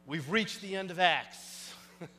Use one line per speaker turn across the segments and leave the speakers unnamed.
We've reached the end of Acts.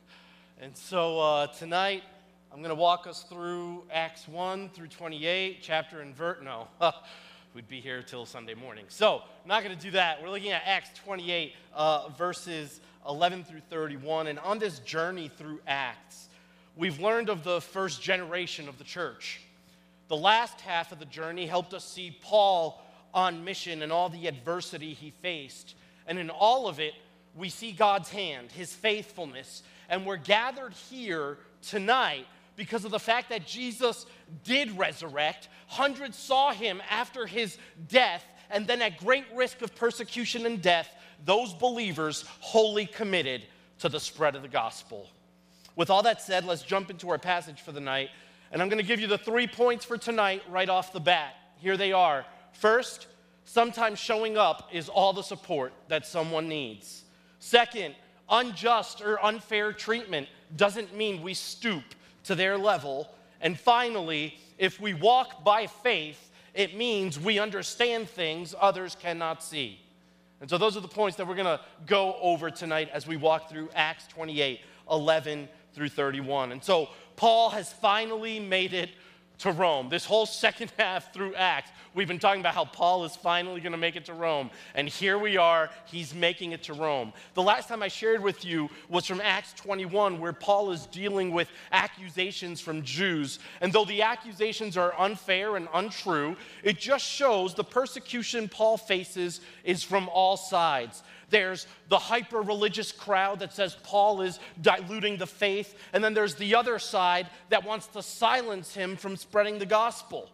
And so tonight, I'm going to walk us through Acts 1 through 28, chapter and verse. No, we'd be here till Sunday morning. So, I'm not going to do that. We're looking at Acts 28, verses 11 through 31. And on this journey through Acts, we've learned of the first generation of the church. The last half of the journey helped us see Paul on mission and all the adversity he faced. And in all of it, we see God's hand, his faithfulness, and we're gathered here tonight because of the fact that Jesus did resurrect. Hundreds saw him after his death, and then at great risk of persecution and death, those believers wholly committed to the spread of the gospel. With all that said, let's jump into our passage for the night, and I'm going to give you the 3 points for tonight right off the bat. Here they are. First, sometimes showing up is all the support that someone needs. Second, unjust or unfair treatment doesn't mean we stoop to their level. And finally, if we walk by faith, it means we understand things others cannot see. And so those are the points that we're going to go over tonight as we walk through Acts 28, 11 through 31. And so Paul has finally made it to Rome. This whole second half through Acts, we've been talking about how Paul is finally going to make it to Rome. And here we are, he's making it to Rome. The last time I shared with you was from Acts 21, where Paul is dealing with accusations from Jews. And though the accusations are unfair and untrue, it just shows the persecution Paul faces is from all sides. There's the hyper-religious crowd that says Paul is diluting the faith, and then there's the other side that wants to silence him from spreading the gospel.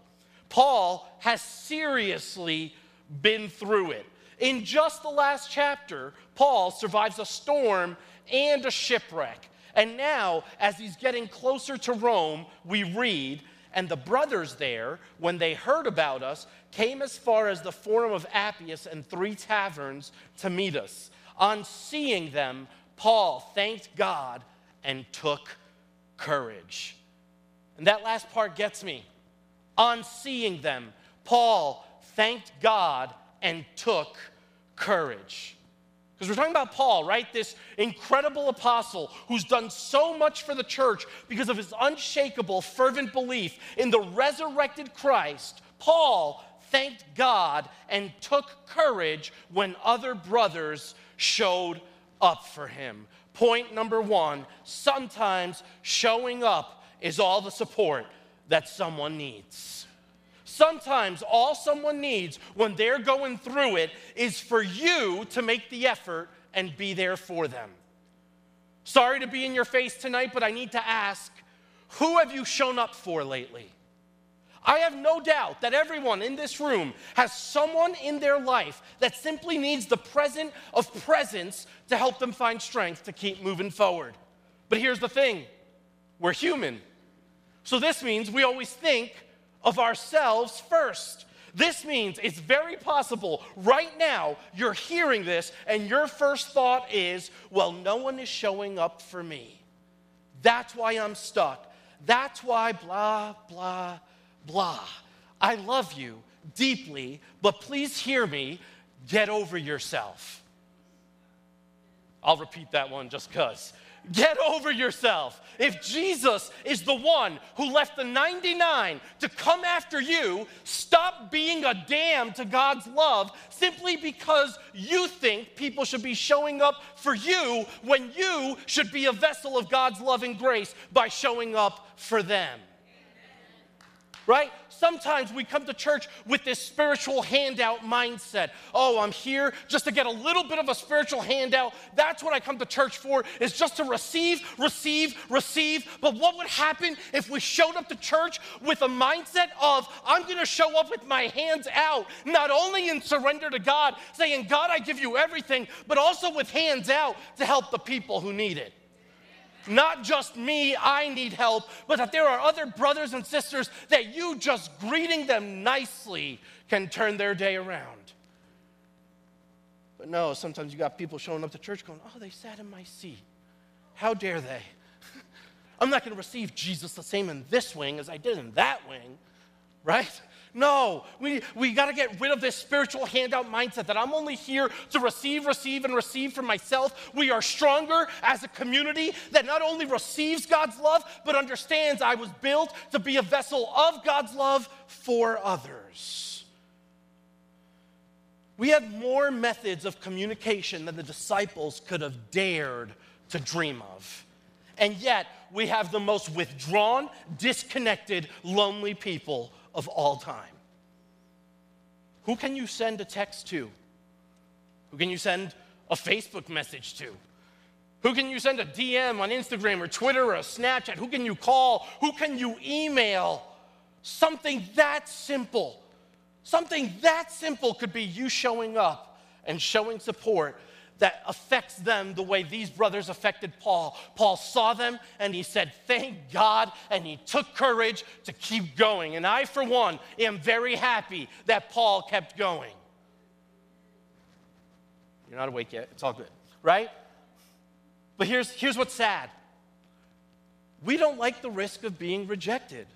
Paul has seriously been through it. In just the last chapter, Paul survives a storm and a shipwreck. And now, as he's getting closer to Rome, we read, "And the brothers there, when they heard about us, came as far as the Forum of Appius and 3 taverns to meet us. On seeing them, Paul thanked God and took courage." And that last part gets me. On seeing them, Paul thanked God and took courage. Because we're talking about Paul, right? This incredible apostle who's done so much for the church because of his unshakable, fervent belief in the resurrected Christ. Paul thanked God and took courage when other brothers showed up for him. Point number 1, sometimes showing up is all the support that someone needs. Sometimes all someone needs when they're going through it is for you to make the effort and be there for them. Sorry to be in your face tonight, but I need to ask, who have you shown up for lately? I have no doubt that everyone in this room has someone in their life that simply needs the presence of presence to help them find strength to keep moving forward. But here's the thing, we're human. So this means we always think of ourselves first. This means it's very possible right now you're hearing this and your first thought is, well, no one is showing up for me. That's why I'm stuck. That's why blah, blah, blah. I love you deeply, but please hear me, get over yourself. I'll repeat that one just because. Get over yourself. If Jesus is the one who left the 99 to come after you, stop being a dam to God's love simply because you think people should be showing up for you when you should be a vessel of God's love and grace by showing up for them. Right? Sometimes we come to church with this spiritual handout mindset. Oh, I'm here just to get a little bit of a spiritual handout. That's what I come to church for, is just to receive. But what would happen if we showed up to church with a mindset of, I'm going to show up with my hands out, not only in surrender to God, saying, God, I give you everything, but also with hands out to help the people who need it. Not just me, I need help, but that there are other brothers and sisters that you just greeting them nicely can turn their day around. But no, sometimes you got people showing up to church going, oh, they sat in my seat. How dare they? I'm not going to receive Jesus the same in this wing as I did in that wing, right? No, we got to get rid of this spiritual handout mindset that I'm only here to receive, and receive from myself. We are stronger as a community that not only receives God's love, but understands I was built to be a vessel of God's love for others. We have more methods of communication than the disciples could have dared to dream of. And yet, we have the most withdrawn, disconnected, lonely people of all time. Who can you send a text to? Who can you send a Facebook message to? Who can you send a DM on Instagram or Twitter or a Snapchat? Who can you call? Who can you email? Something that simple. Something that simple could be you showing up and showing support that affects them the way these brothers affected Paul. Paul saw them and he said, thank God, and he took courage to keep going. And I, for one, am very happy that Paul kept going. You're not awake yet. It's all good, right? But here's what's sad. We don't like the risk of being rejected.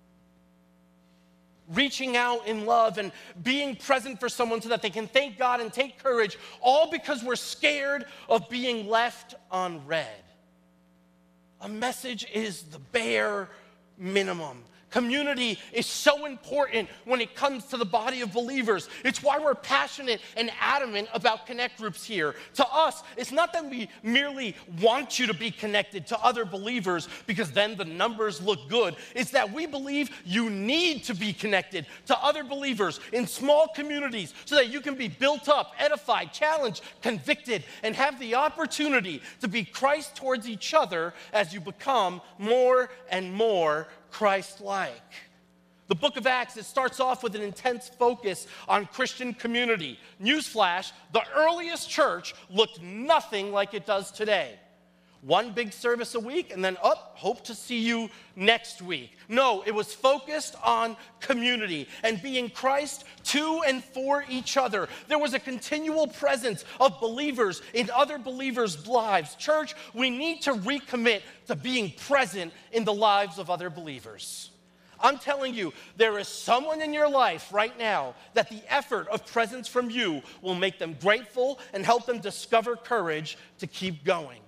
Reaching out in love and being present for someone so that they can thank God and take courage, all because we're scared of being left unread. A message is the bare minimum. Community is so important when it comes to the body of believers. It's why we're passionate and adamant about connect groups here. To us, it's not that we merely want you to be connected to other believers because then the numbers look good. It's that we believe you need to be connected to other believers in small communities so that you can be built up, edified, challenged, convicted, and have the opportunity to be Christ towards each other as you become more and more Christ-like. The book of Acts, it starts off with an intense focus on Christian community. Newsflash, the earliest church looked nothing like it does today. One big service a week and then hope to see you next week. No, it was focused on community and being Christ to and for each other. There was a continual presence of believers in other believers' lives. Church, we need to recommit to being present in the lives of other believers. I'm telling you, there is someone in your life right now that the effort of presence from you will make them grateful and help them discover courage to keep going.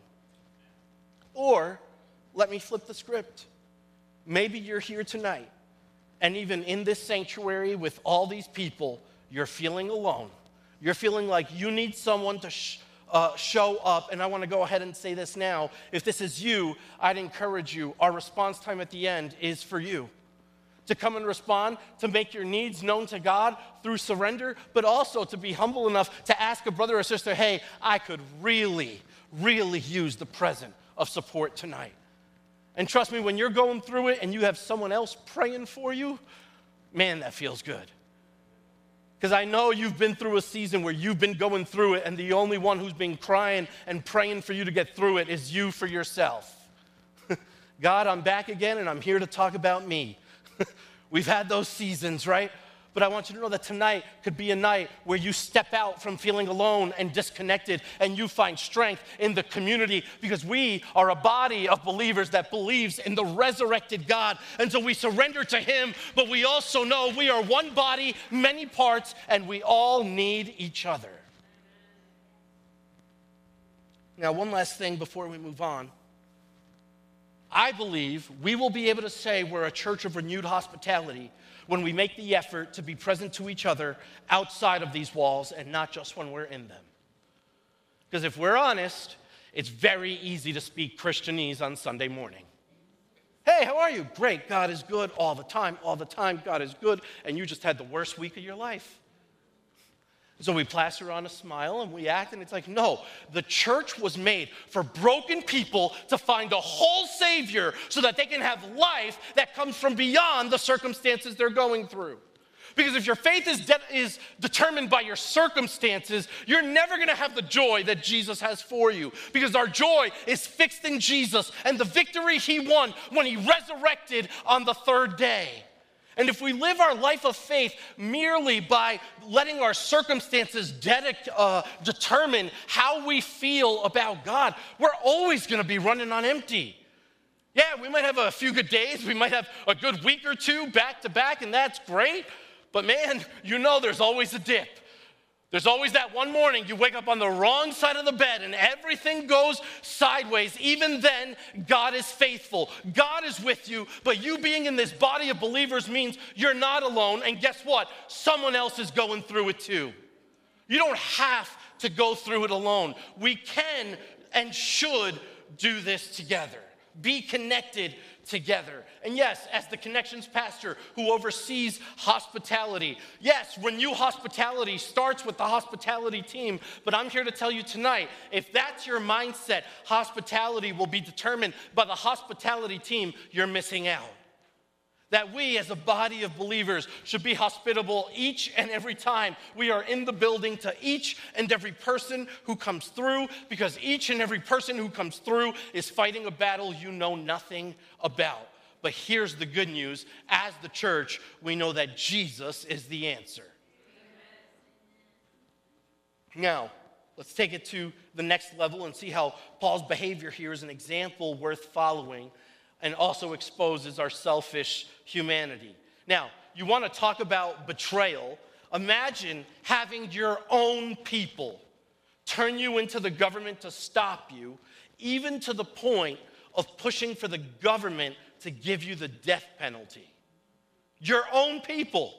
Or, let me flip the script. Maybe you're here tonight, and even in this sanctuary with all these people, you're feeling alone. You're feeling like you need someone to show up, and I want to go ahead and say this now. If this is you, I'd encourage you. Our response time at the end is for you. To come and respond, to make your needs known to God through surrender, but also to be humble enough to ask a brother or sister, hey, I could really use the present of support tonight. And trust me, when you're going through it and you have someone else praying for you, man, that feels good. Because I know you've been through a season where you've been going through it and the only one who's been crying and praying for you to get through it is you for yourself. God, I'm back again and I'm here to talk about me. We've had those seasons, right? But I want you to know that tonight could be a night where you step out from feeling alone and disconnected and you find strength in the community because we are a body of believers that believes in the resurrected God. And so we surrender to him, but we also know we are one body, many parts, and we all need each other. Now, one last thing before we move on. I believe we will be able to say we're a church of renewed hospitality when we make the effort to be present to each other outside of these walls and not just when we're in them. Because if we're honest, it's very easy to speak Christianese on Sunday morning. Hey, how are you? Great, God is good all the time, God is good, and you just had the worst week of your life. So we plaster on a smile and we act, and it's like, no, the church was made for broken people to find a whole Savior so that they can have life that comes from beyond the circumstances they're going through. Because if your faith is determined by your circumstances, you're never going to have the joy that Jesus has for you. Because our joy is fixed in Jesus and the victory he won when he resurrected on the third day. And if we live our life of faith merely by letting our circumstances determine how we feel about God, we're always going to be running on empty. Yeah, we might have a few good days. We might have a good week or two back to back, and that's great. But man, you know there's always a dip. There's always that one morning you wake up on the wrong side of the bed and everything goes sideways. Even then, God is faithful. God is with you, but you being in this body of believers means you're not alone. And guess what? Someone else is going through it too. You don't have to go through it alone. We can and should do this together. Be connected together. And yes, as the Connections pastor who oversees hospitality, yes, Renew Hospitality starts with the hospitality team, but I'm here to tell you tonight, if that's your mindset, hospitality will be determined by the hospitality team, you're missing out. That we as a body of believers should be hospitable each and every time we are in the building to each and every person who comes through, because each and every person who comes through is fighting a battle you know nothing about. But here's the good news. As the church, we know that Jesus is the answer. Now, let's take it to the next level and see how Paul's behavior here is an example worth following and also exposes our selfish humanity. Now, you want to talk about betrayal. Imagine having your own people turn you into the government to stop you, even to the point of pushing for the government to give you the death penalty. Your own people.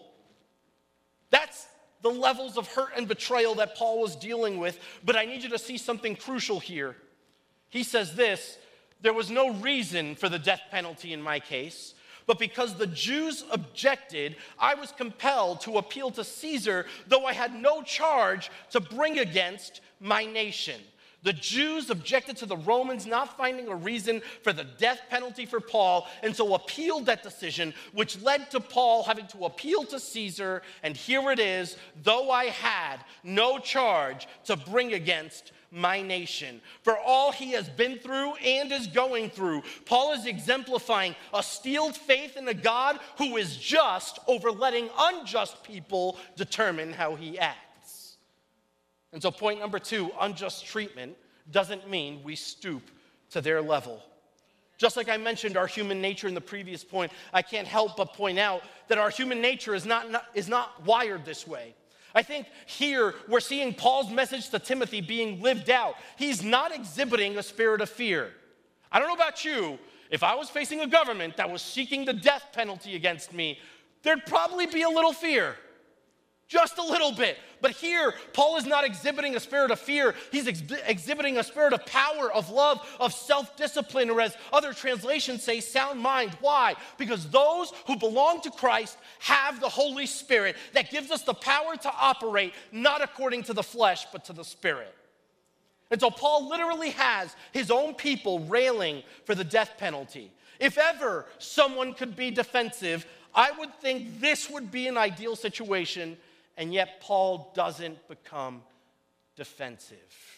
That's the levels of hurt and betrayal that Paul was dealing with. But I need you to see something crucial here. He says this: there was no reason for the death penalty in my case, but because the Jews objected, I was compelled to appeal to Caesar, though I had no charge to bring against my nation. The Jews objected to the Romans not finding a reason for the death penalty for Paul, and so appealed that decision, which led to Paul having to appeal to Caesar, and here it is: though I had no charge to bring against my nation. For all he has been through and is going through, Paul is exemplifying a steeled faith in a God who is just over letting unjust people determine how he acts. And so point number 2, unjust treatment doesn't mean we stoop to their level. Just like I mentioned our human nature in the previous point, I can't help but point out that our human nature is not wired this way. I think here we're seeing Paul's message to Timothy being lived out. He's not exhibiting a spirit of fear. I don't know about you, if I was facing a government that was seeking the death penalty against me, there'd probably be a little fear. Just a little bit. But here, Paul is not exhibiting a spirit of fear. He's exhibiting a spirit of power, of love, of self-discipline, or as other translations say, sound mind. Why? Because those who belong to Christ have the Holy Spirit that gives us the power to operate not according to the flesh, but to the Spirit. And so Paul literally has his own people railing for the death penalty. If ever someone could be defensive, I would think this would be an ideal situation. And yet Paul doesn't become defensive.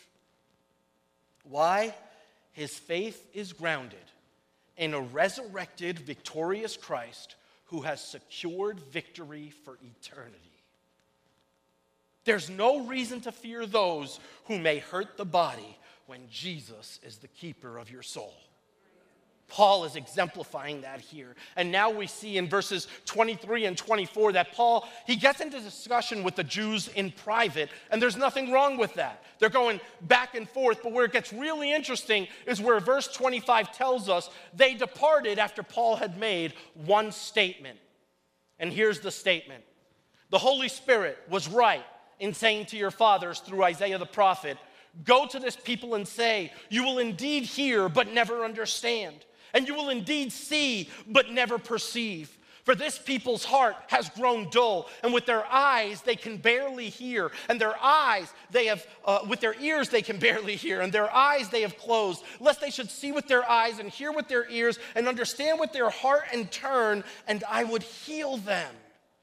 Why? His faith is grounded in a resurrected, victorious Christ who has secured victory for eternity. There's no reason to fear those who may hurt the body when Jesus is the keeper of your soul. Paul is exemplifying that here. And now we see in verses 23 and 24 that Paul, he gets into discussion with the Jews in private, and there's nothing wrong with that. They're going back and forth, but where it gets really interesting is where verse 25 tells us they departed after Paul had made one statement. And here's the statement: the Holy Spirit was right in saying to your fathers through Isaiah the prophet, go to this people and say, you will indeed hear but never understand. And you will indeed see, but never perceive. For this people's heart has grown dull, and with their eyes they can barely hear, and their eyes they have, with their ears they can barely hear, and their eyes they have closed, lest they should see with their eyes and hear with their ears and understand with their heart and turn, and I would heal them.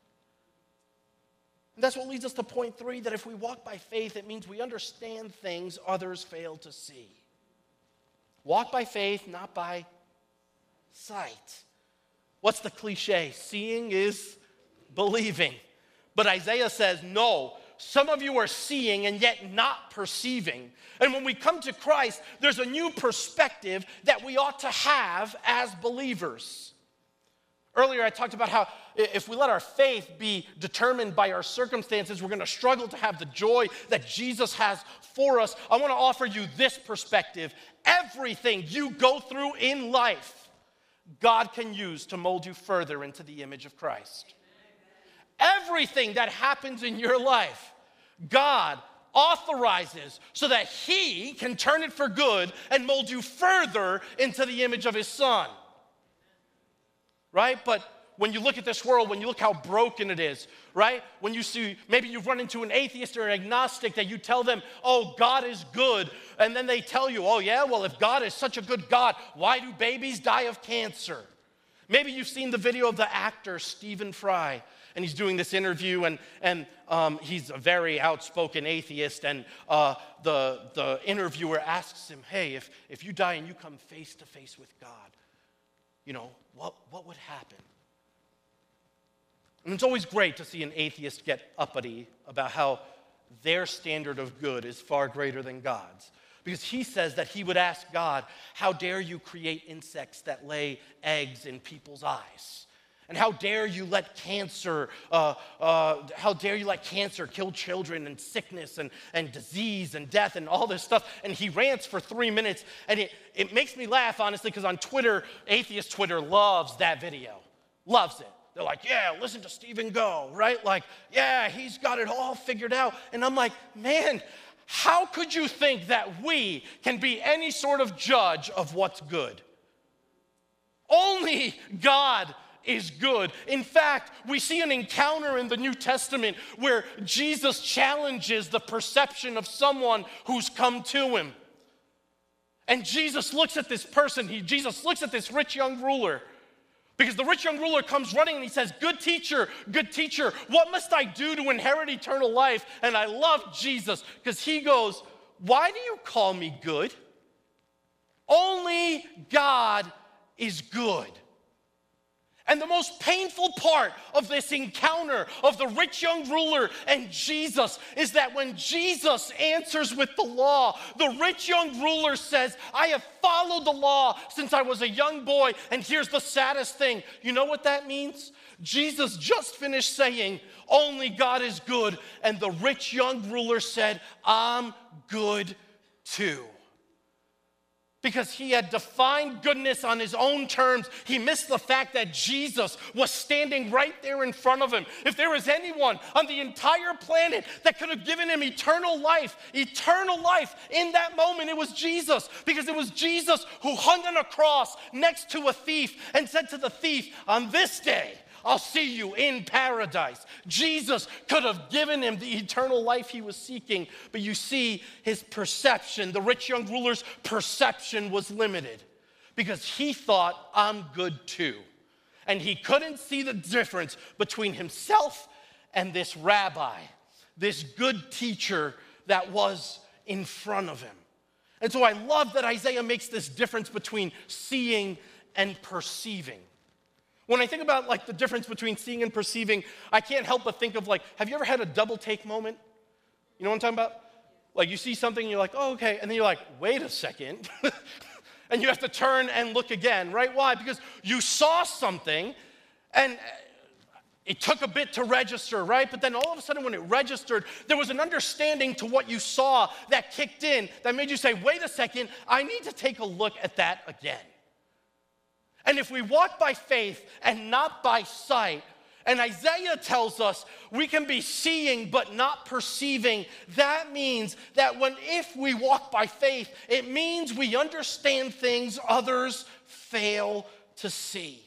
And that's what leads us to point 3, that if we walk by faith, it means we understand things others fail to see. Walk by faith, not by sight. What's the cliche? Seeing is believing. But Isaiah says, no, some of you are seeing and yet not perceiving. And when we come to Christ, there's a new perspective that we ought to have as believers. Earlier, I talked about how if we let our faith be determined by our circumstances, we're going to struggle to have the joy that Jesus has for us. I want to offer you this perspective. Everything you go through in life, God can use to mold you further into the image of Christ. Everything that happens in your life, God authorizes so that He can turn it for good and mold you further into the image of His Son. Right? But when you look at this world, when you look how broken it is, right? When you see, maybe you've run into an atheist or an agnostic that you tell them, oh, God is good. And then they tell you, oh, yeah, well, if God is such a good God, why do babies die of cancer? Maybe you've seen the video of the actor Stephen Fry, and he's doing this interview, and he's a very outspoken atheist, and the interviewer asks him, hey, if you die and you come face to face with God, you know, what would happen? And it's always great to see an atheist get uppity about how their standard of good is far greater than God's. Because he says that he would ask God, how dare you create insects that lay eggs in people's eyes? And how dare you let cancer kill children, and sickness and disease and death and all this stuff? And he rants for 3 minutes, and it makes me laugh, honestly, because on Twitter, atheist Twitter loves that video, loves it. They're like, yeah, listen to Stephen go, right? Like, yeah, he's got it all figured out. And I'm like, man, how could you think that we can be any sort of judge of what's good? Only God is good. In fact, we see an encounter in the New Testament where Jesus challenges the perception of someone who's come to him. And Jesus looks at this person, Jesus looks at this rich young ruler, because the rich young ruler comes running and he says, good teacher, what must I do to inherit eternal life? And I love Jesus because he goes, why do you call me good? Only God is good. And the most painful part of this encounter of the rich young ruler and Jesus is that when Jesus answers with the law, the rich young ruler says, I have followed the law since I was a young boy. And here's the saddest thing. You know what that means? Jesus just finished saying, only God is good. And the rich young ruler said, I'm good too. Because he had defined goodness on his own terms, he missed the fact that Jesus was standing right there in front of him. If there was anyone on the entire planet that could have given him eternal life in that moment, it was Jesus. Because it was Jesus who hung on a cross next to a thief and said to the thief, on this day, I'll see you in paradise. Jesus could have given him the eternal life he was seeking, but you see his perception, the rich young ruler's perception was limited because he thought, I'm good too. And he couldn't see the difference between himself and this rabbi, this good teacher that was in front of him. And so I love that Isaiah makes this difference between seeing and perceiving. When I think about like the difference between seeing and perceiving, I can't help but think of like, have you ever had a double take moment? You know what I'm talking about? Like you see something and you're like, oh, okay. And then you're like, wait a second. And you have to turn and look again, right? Why? Because you saw something and it took a bit to register, right? But then all of a sudden when it registered, there was an understanding to what you saw that kicked in that made you say, wait a second, I need to take a look at that again. And if we walk by faith and not by sight, and Isaiah tells us we can be seeing but not perceiving, that means that if we walk by faith, it means we understand things others fail to see.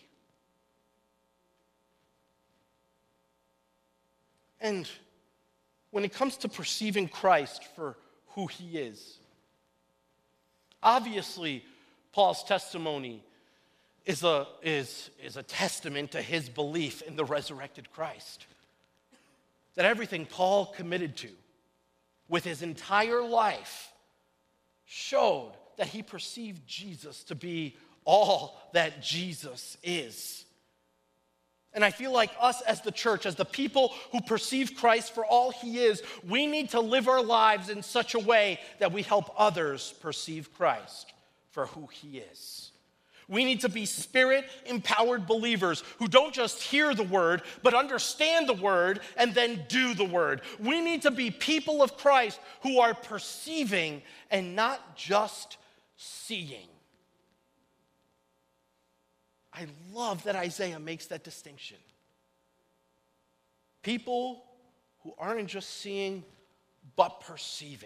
And when it comes to perceiving Christ for who he is, obviously Paul's testimony is a testament to his belief in the resurrected Christ. That everything Paul committed to with his entire life showed that he perceived Jesus to be all that Jesus is. And I feel like us as the church, as the people who perceive Christ for all he is, we need to live our lives in such a way that we help others perceive Christ for who he is. We need to be Spirit-empowered believers who don't just hear the word, but understand the word and then do the word. We need to be people of Christ who are perceiving and not just seeing. I love that Isaiah makes that distinction. People who aren't just seeing, but perceiving.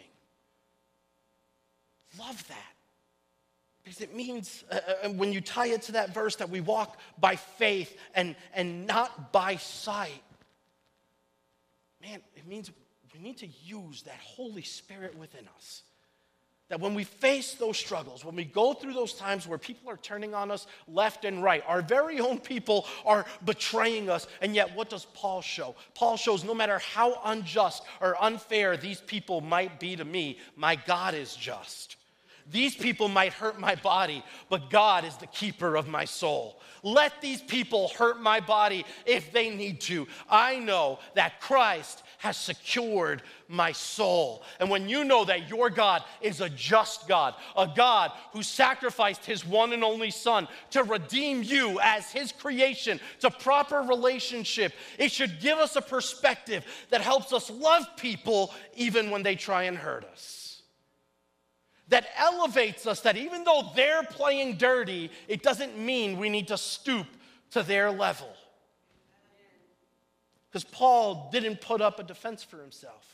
Love that. Because it means, when you tie it to that verse, that we walk by faith and not by sight. Man, it means we need to use that Holy Spirit within us. That when we face those struggles, when we go through those times where people are turning on us left and right, our very own people are betraying us, and yet what does Paul show? Paul shows no matter how unjust or unfair these people might be to me, my God is just. These people might hurt my body, but God is the keeper of my soul. Let these people hurt my body if they need to. I know that Christ has secured my soul. And when you know that your God is a just God, a God who sacrificed his one and only Son to redeem you as his creation to proper relationship, it should give us a perspective that helps us love people even when they try and hurt us. That elevates us, that even though they're playing dirty, it doesn't mean we need to stoop to their level. Because Paul didn't put up a defense for himself.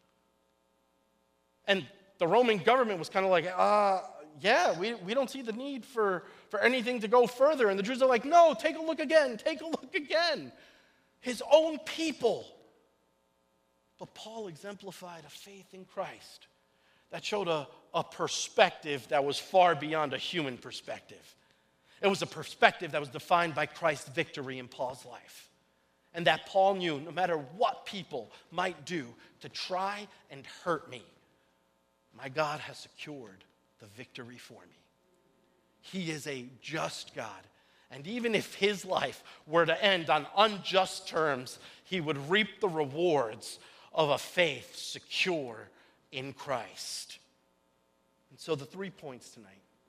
And the Roman government was kind of like, yeah, we don't see the need for anything to go further. And the Jews are like, no, take a look again, take a look again. His own people. But Paul exemplified a faith in Christ that showed a perspective that was far beyond a human perspective. It was a perspective that was defined by Christ's victory in Paul's life. And that Paul knew no matter what people might do to try and hurt me, my God has secured the victory for me. He is a just God. And even if his life were to end on unjust terms, he would reap the rewards of a faith secure in Christ. And so the 3 points tonight.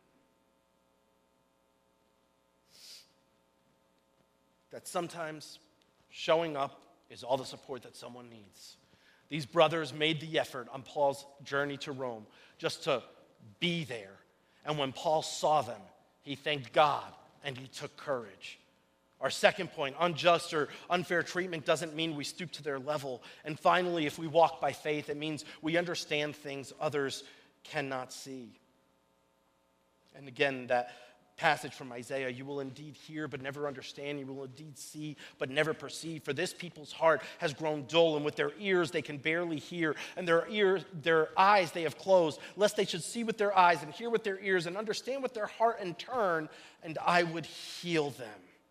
That sometimes showing up is all the support that someone needs. These brothers made the effort on Paul's journey to Rome just to be there. And when Paul saw them, he thanked God and he took courage. Our second point, unjust or unfair treatment doesn't mean we stoop to their level. And finally, if we walk by faith, it means we understand things others cannot see. And again, that passage from Isaiah, you will indeed hear but never understand, you will indeed see but never perceive. For this people's heart has grown dull, and with their ears they can barely hear, and their eyes they have closed, lest they should see with their eyes and hear with their ears and understand with their heart and turn, and I would heal them.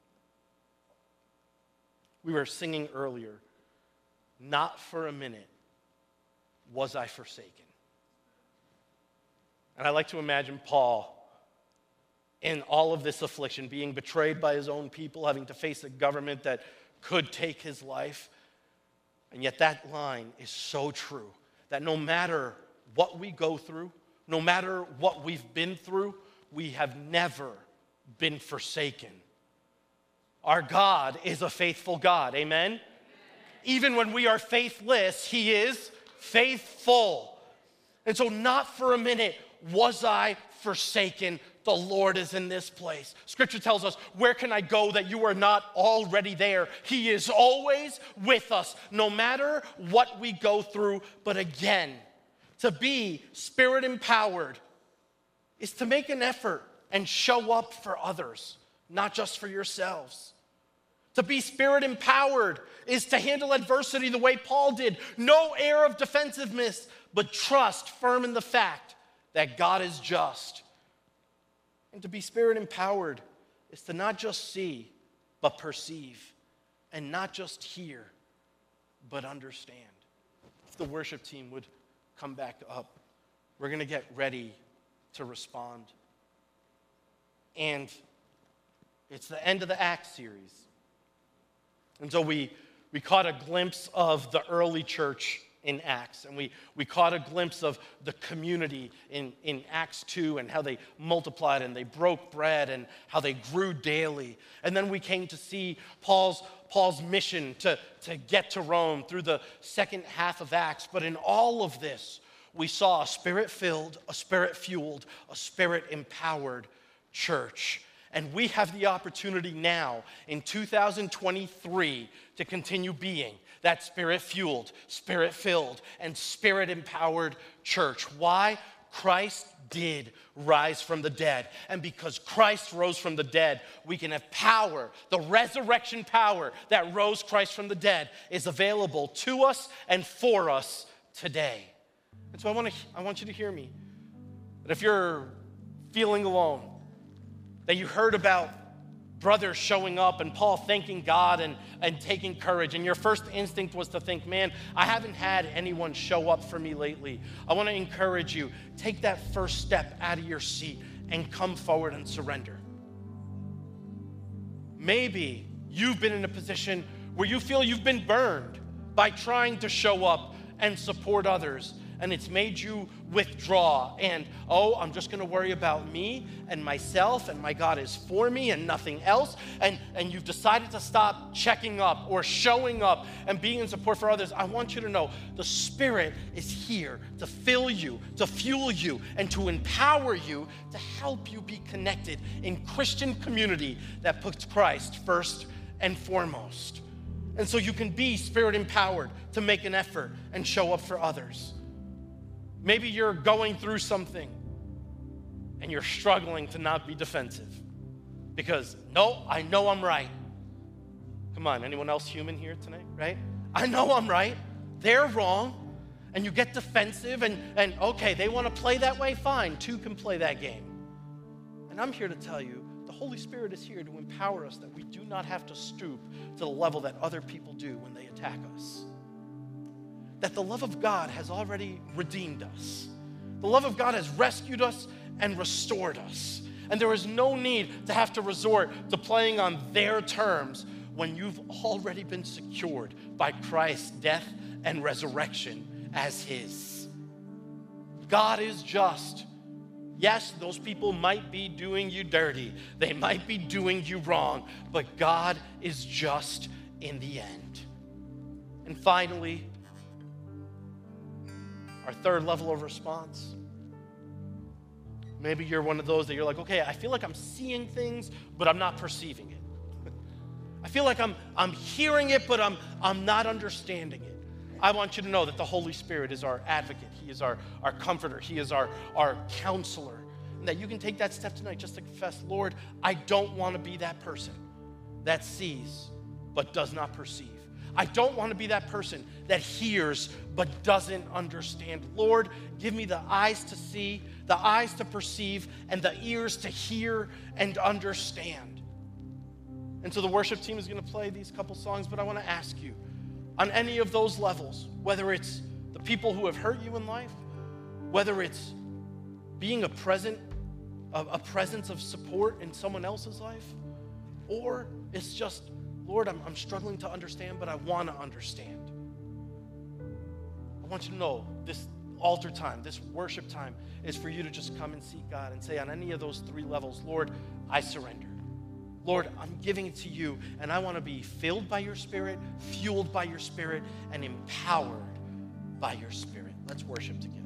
We were singing earlier, not for a minute was I forsaken. And I like to imagine Paul in all of this affliction, being betrayed by his own people, having to face a government that could take his life. And yet that line is so true, that no matter what we go through, no matter what we've been through, we have never been forsaken. Our God is a faithful God, amen? Even when we are faithless, he is faithful. And so not for a minute was I forsaken. The Lord is in this place. Scripture tells us, where can I go that you are not already there? He is always with us, no matter what we go through. But again, to be Spirit empowered is to make an effort and show up for others, not just for yourselves. To be Spirit empowered is to handle adversity the way Paul did. No air of defensiveness, but trust firm in the fact that God is just. And to be Spirit empowered is to not just see, but perceive. And not just hear, but understand. If the worship team would come back up, we're going to get ready to respond. And it's the end of the Acts series. And so we caught a glimpse of the early church in Acts. And we caught a glimpse of the community in Acts 2 and how they multiplied and they broke bread and how they grew daily. And then we came to see Paul's mission to get to Rome through the second half of Acts. But in all of this, we saw a spirit-filled, a spirit-fueled, a spirit-empowered church. And we have the opportunity now in 2023 to continue being that spirit-fueled, spirit-filled, and spirit-empowered church. Why? Christ did rise from the dead. And because Christ rose from the dead, we can have power. The resurrection power that rose Christ from the dead is available to us and for us today. And so I want you to hear me. That if you're feeling alone, that you heard about brothers showing up and Paul thanking God and taking courage, and your first instinct was to think, man, I haven't had anyone show up for me lately. I want to encourage you, take that first step out of your seat and come forward and surrender. Maybe you've been in a position where you feel you've been burned by trying to show up and support others, and it's made you withdraw and, I'm just going to worry about me and myself, and my God is for me and nothing else, and you've decided to stop checking up or showing up and being in support for others. I want you to know the Spirit is here to fill you, to fuel you, and to empower you to help you be connected in Christian community that puts Christ first and foremost. And so you can be Spirit empowered to make an effort and show up for others. Maybe you're going through something and you're struggling to not be defensive because, no, I know I'm right. Come on, anyone else human here tonight, right? I know I'm right. They're wrong. And you get defensive and okay, they want to play that way, fine. Two can play that game. And I'm here to tell you, the Holy Spirit is here to empower us that we do not have to stoop to the level that other people do when they attack us. That the love of God has already redeemed us. The love of God has rescued us and restored us. And there is no need to have to resort to playing on their terms when you've already been secured by Christ's death and resurrection as His. God is just. Yes, those people might be doing you dirty. They might be doing you wrong. But God is just in the end. And finally, our third level of response. Maybe you're one of those that you're like, okay, I feel like I'm seeing things, but I'm not perceiving it. I feel like I'm hearing it, but I'm not understanding it. I want you to know that the Holy Spirit is our advocate. He is our comforter. He is our counselor. And that you can take that step tonight just to confess, Lord, I don't want to be that person that sees but does not perceive. I don't want to be that person that hears but doesn't understand. Lord, give me the eyes to see, the eyes to perceive, and the ears to hear and understand. And so the worship team is going to play these couple songs, but I want to ask you, on any of those levels, whether it's the people who have hurt you in life, whether it's being a presence of support in someone else's life, or it's just, Lord, I'm struggling to understand, but I want to understand. I want you to know this altar time, this worship time is for you to just come and seek God and say on any of those three levels, Lord, I surrender. Lord, I'm giving it to you, and I want to be filled by your Spirit, fueled by your Spirit, and empowered by your Spirit. Let's worship together.